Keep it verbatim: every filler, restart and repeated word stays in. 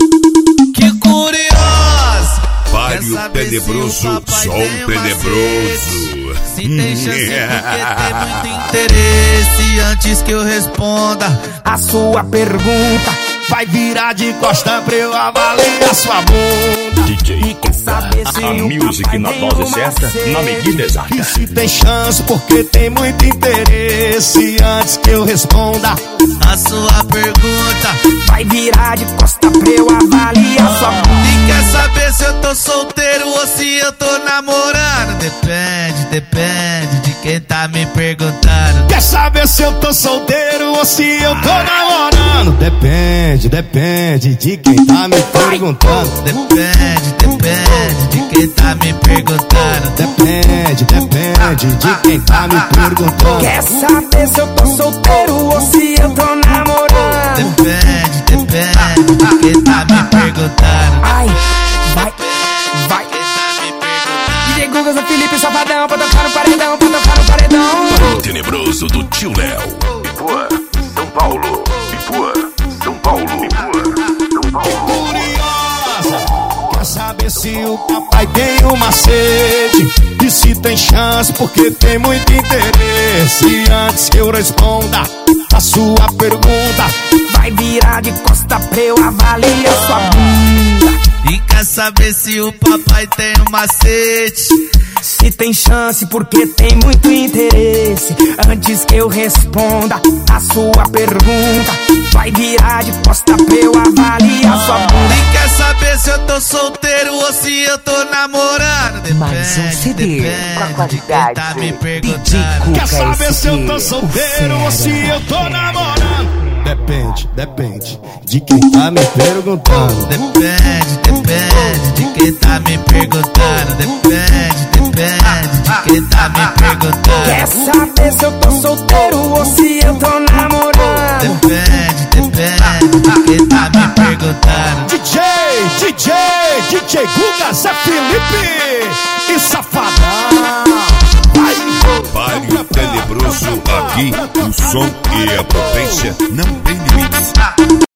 Que curioso! Páreo tenebroso, sol tenebroso. Se tem chance porque tem muito interesse. Antes que eu responda a sua pergunta, vai virar de costa pra eu avaliar sua bunda. D J E quer saber se a o music na dose certa, na medida exata. E se tem chance porque tem muito interesse. Antes que eu responda a sua pergunta, vai virar de costa pra eu avaliar sua bunda. E quer saber se eu tô solteiro ou se eu tô namorando? Depende, depende de quem tá me perguntando. Quer saber se eu tô solteiro ou se eu tô namorando? Depende, depende de quem tá me perguntando. Depende, depende de quem tá me perguntando. Depende, depende de quem tá me perguntando. Quer saber se eu tô solteiro ou se eu tô namorando? Depende, depende de quem tá me perguntando. Ai, vai, vai. D J Guga, Zé Felipe, Safadão, pra tocar no paredão, pra tocar no paredão. Páreo tenebroso do tio Léo. Ipuã, São Paulo. Ipuã, São Paulo. São Paulo. Curiosa, quer saber se o papai tem uma sede? E se tem chance porque tem muito interesse. Antes que eu responda a sua pergunta, vai virar de costa pra eu avaliar sua bunda. E quer saber se o papai tem um macete? Se tem chance porque tem muito interesse. Antes que eu responda a sua pergunta, vai virar de costa pra eu avaliar sua bunda. E quer saber se eu tô solteiro ou se eu tô namorando? Depende, Mais um C D com a depende de quem tá me perguntando. Quer saber se eu tô solteiro ou se eu tô namorando? Depende, depende de quem tá me perguntando. Depende, depende de quem tá me perguntando. Depende, depende de quem tá me perguntando. Quer saber se eu tô solteiro ou se eu tô namorando? Depende, depende de quem tá me perguntando. D J, D J, D J Guga, Zé Felipe e Safadão. Páreo tenebroso, aqui o som e a potência não tem limites.